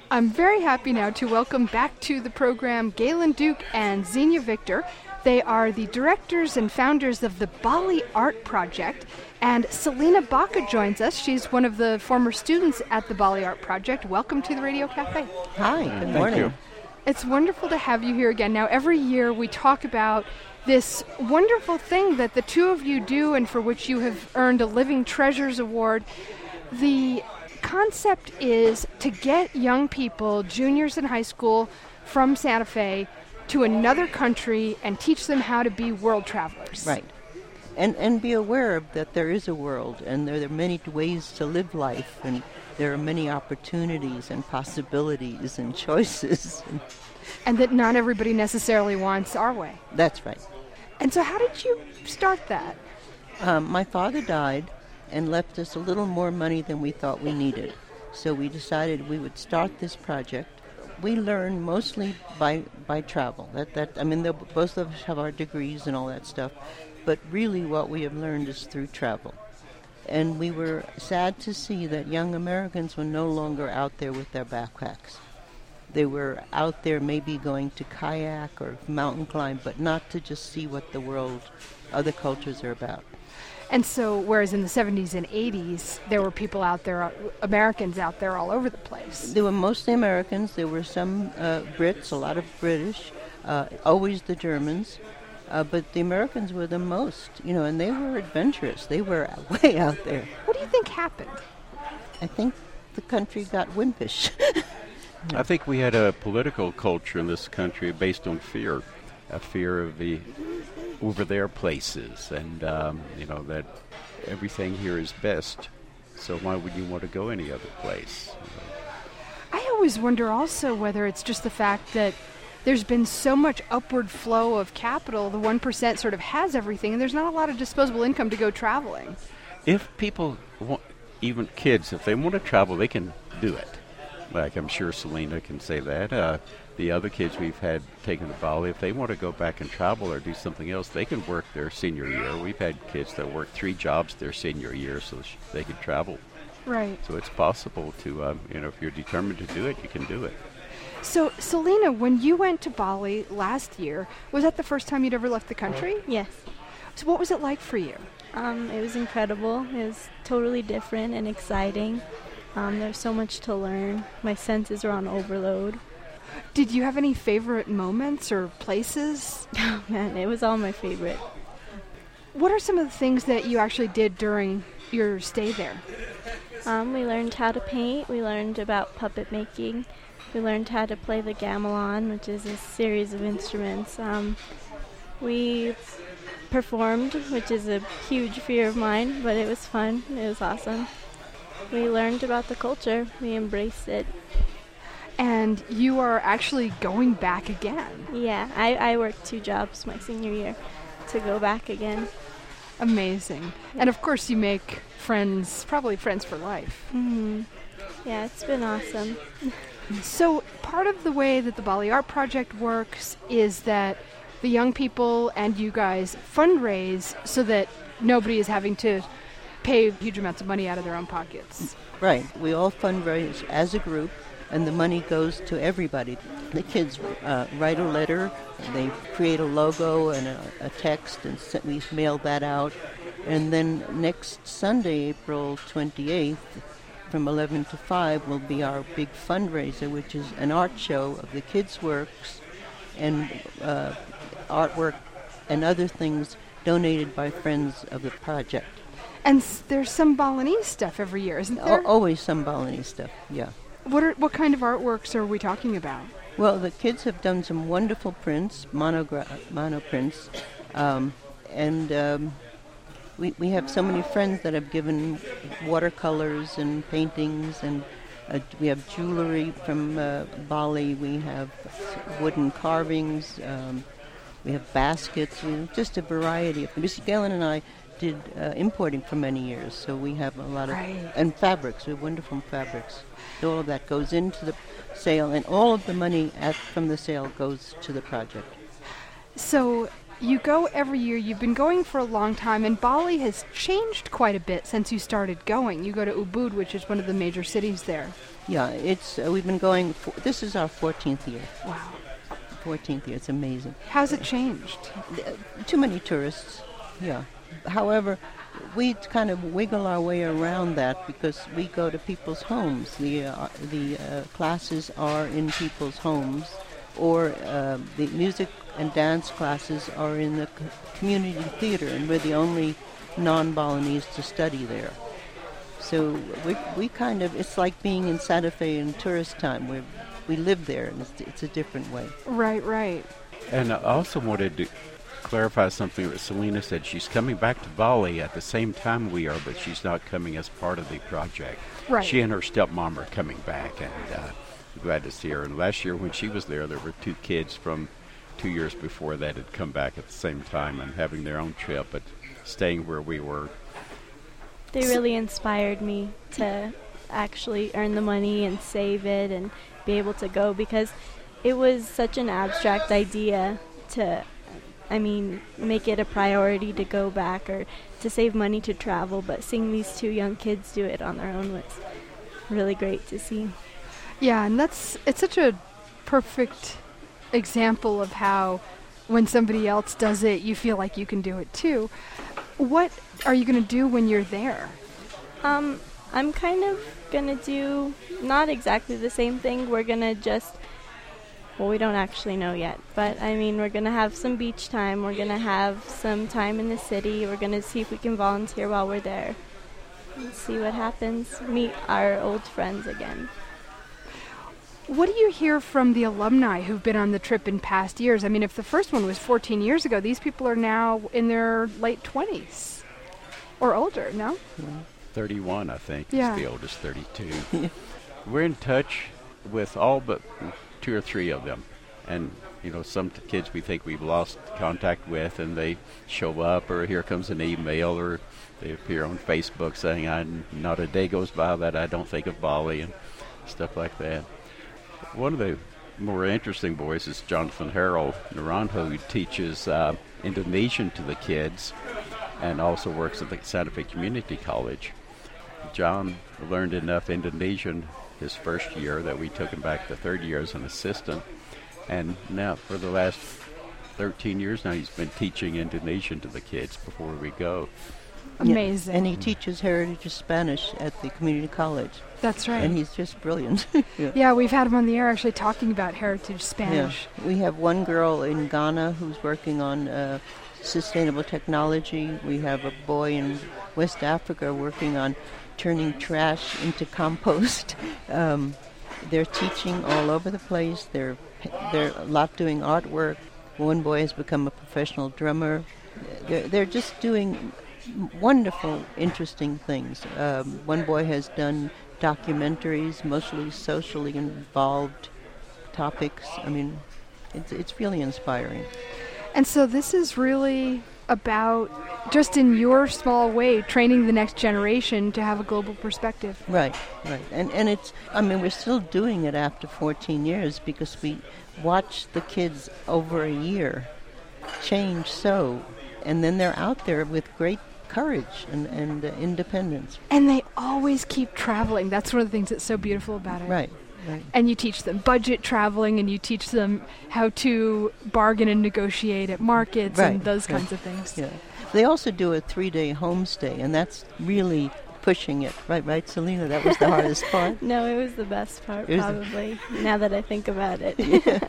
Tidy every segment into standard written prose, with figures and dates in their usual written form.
I'm very happy now to welcome back to the program Galen Duke and Xenia Victor. They are the directors and founders of the Bali Art Project. And Selena Baca joins us. She's one of the former students at the Bali Art Project. Welcome to the Radio Cafe. Hi, good morning. Thank you. It's wonderful to have you here again. Now, every year we talk about this wonderful thing that the two of you do and for which you have earned a Living Treasures Award. The concept is to get young people, juniors in high school from Santa Fe, to another country and teach them how to be world travelers. Right. And be aware that there is a world and there are many ways to live life and there are many opportunities and possibilities and choices. And that not everybody necessarily wants our way. That's right. And so how did you start that? My father died and left us a little more money than we thought we needed. So we decided we would start this project. We learn mostly by travel. Both of us have our degrees and all that stuff, but really what we have learned is through travel. And we were sad to see that young Americans were no longer out there with their backpacks. They were out there maybe going to kayak or mountain climb, but not to just see what the world, other cultures are about. And so, whereas in the 70s and 80s, there were people out there, Americans out there all over the place. There were mostly Americans. There were some Brits, a lot of British, always the Germans. But the Americans were the most, and they were adventurous. They were way out there. What do you think happened? I think the country got wimpish. I think we had a political culture in this country based on fear, a fear of the over there places, and that everything here is best. So why would you want to go any other place? I always wonder also whether it's just the fact that there's been so much upward flow of capital, the 1% sort of has everything, and there's not a lot of disposable income to go traveling. If people want, even kids, if they want to travel, they can do it. Like I'm sure Selena can say that. The other kids we've had taken to Bali, if they want to go back and travel or do something else, they can work their senior year. We've had kids that work 3 jobs their senior year so they can travel. Right. So it's possible to, if you're determined to do it, you can do it. So, Selena, when you went to Bali last year, was that the first time you'd ever left the country? Yes. So what was it like for you? It was incredible. It was totally different and exciting. There's so much to learn. My senses are on overload. Did you have any favorite moments or places? Oh, man, it was all my favorite. What are some of the things that you actually did during your stay there? We learned how to paint. We learned about puppet making. We learned how to play the gamelan, which is a series of instruments. We performed, which is a huge fear of mine, but it was fun. It was awesome. We learned about the culture. We embraced it. And you are actually going back again. Yeah, I worked 2 jobs my senior year to go back again. Amazing. And of course you make friends, probably friends for life. Mm-hmm. Yeah, it's been awesome. So part of the way that the Bali Art Project works is that the young people and you guys fundraise so that nobody is having to pay huge amounts of money out of their own pockets. Right. We all fundraise as a group, and the money goes to everybody. The kids write a letter, they create a logo and a text, and we mail that out. And then next Sunday, April 28th, from 11 to 5 will be our big fundraiser, which is an art show of the kids' works and artwork and other things donated by friends of the project. And there's some Balinese stuff every year, isn't there? Always some Balinese stuff, yeah. What kind of artworks are we talking about? Well, the kids have done some wonderful prints, mono prints, and we have so many friends that have given watercolors and paintings, and we have jewelry from Bali. We have wooden carvings. We have baskets. Just a variety of. Mr. Galen and I did importing for many years, so we have a lot of and fabrics. We have wonderful fabrics. All of that goes into the sale, and all of the money from the sale goes to the project. So you go every year. You've been going for a long time, and Bali has changed quite a bit since you started going. You go to Ubud, which is one of the major cities there. Yeah, it's we've been going. This is our 14th year. Wow. 14th year. It's amazing. How's it changed? Too many tourists. Yeah. However, we kind of wiggle our way around that because we go to people's homes. The classes are in people's homes, or the music and dance classes are in the community theater, and we're the only non-Balinese to study there. So we kind of, it's like being in Santa Fe in tourist time. We live there, and it's a different way. Right. And I also wanted to clarify something that Selena said. She's coming back to Bali at the same time we are, but she's not coming as part of the project. Right. She and her stepmom are coming back, and I'm glad to see her. And last year when she was there were 2 kids from 2 years before that had come back at the same time and having their own trip, but staying where we were. They really inspired me to actually earn the money and save it and be able to go, because it was such an abstract idea to, make it a priority to go back or to save money to travel, but seeing these 2 young kids do it on their own was really great to see. Yeah, and it's such a perfect example of how when somebody else does it, you feel like you can do it too. What are you going to do when you're there? I'm kind of going to do not exactly the same thing. We're going to we don't actually know yet, but we're going to have some beach time. We're going to have some time in the city. We're going to see if we can volunteer while we're there and see what happens. Meet our old friends again. What do you hear from the alumni who've been on the trip in past years? If the first one was 14 years ago, these people are now in their late 20s or older, no? 31, I think, Yeah. is the oldest, 32. We're in touch with all but 2 or 3 of them. And, some kids we think we've lost contact with, and they show up, or here comes an email, or they appear on Facebook saying, not a day goes by that I don't think of Bali, and stuff like that. One of the more interesting boys is Jonathan Harold Naranjo, who teaches Indonesian to the kids and also works at the Santa Fe Community College. John learned enough Indonesian his first year that we took him back the 3rd year as an assistant. And now for the last 13 years now, he's been teaching Indonesian to the kids before we go. Amazing. Yeah, and he teaches Heritage of Spanish at the community college. That's right. And he's just brilliant. Yeah, we've had him on the air actually talking about Heritage Spanish. Yeah. We have one girl in Ghana who's working on sustainable technology. We have a boy in West Africa working on turning trash into compost. They're teaching all over the place. They're a lot doing artwork. One boy has become a professional drummer. They're just doing wonderful, interesting things. One boy has done documentaries, mostly socially involved topics. It's really inspiring. And so this is really about, just in your small way, training the next generation to have a global perspective. Right. And it's, we're still doing it after 14 years because we watch the kids over a year change and then they're out there with great courage and independence. And they always keep traveling. That's one of the things that's so beautiful about it. Right. And you teach them budget traveling, and you teach them how to bargain and negotiate at markets and those kinds of things. Yeah. They also do a 3-day homestay, and that's really pushing it. Right, Selena? That was the hardest part. No, it was the best part, probably, now that I think about it.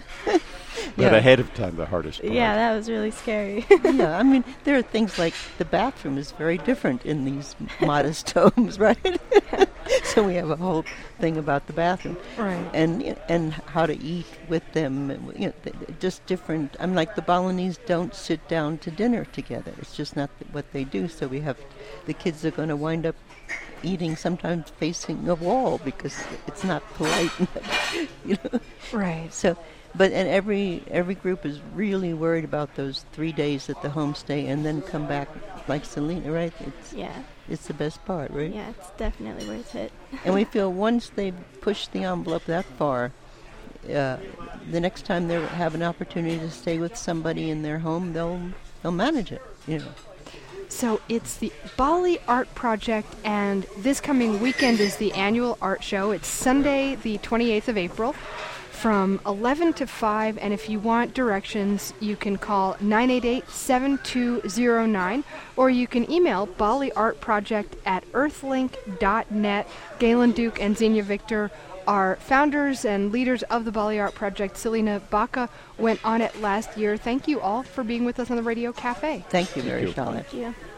But ahead of time, the hardest part. Yeah, that was really scary. Yeah, there are things like the bathroom is very different in these modest homes, right? So we have a whole thing about the bathroom, right? And how to eat with them. Just different. Like the Balinese don't sit down to dinner together. It's just not what they do. So we have the kids are going to wind up eating sometimes facing a wall because it's not polite. Right. So. But every group is really worried about those 3 days at the homestay and then come back like Selena, right? It's the best part, right? Yeah, it's definitely worth it. And we feel once they push the envelope that far, the next time they have an opportunity to stay with somebody in their home, they'll manage it. So it's the Bali Art Project, and this coming weekend is the annual art show. It's Sunday, the 28th of April, from 11 to 5, and if you want directions, you can call 988-7209, or you can email baliartproject@earthlink.net. Galen Duke and Xenia Victor are founders and leaders of the Bali Art Project. Selena Baca went on it last year. Thank you all for being with us on the Radio Cafe. Thank you, Mary you. Charlotte. Thank you.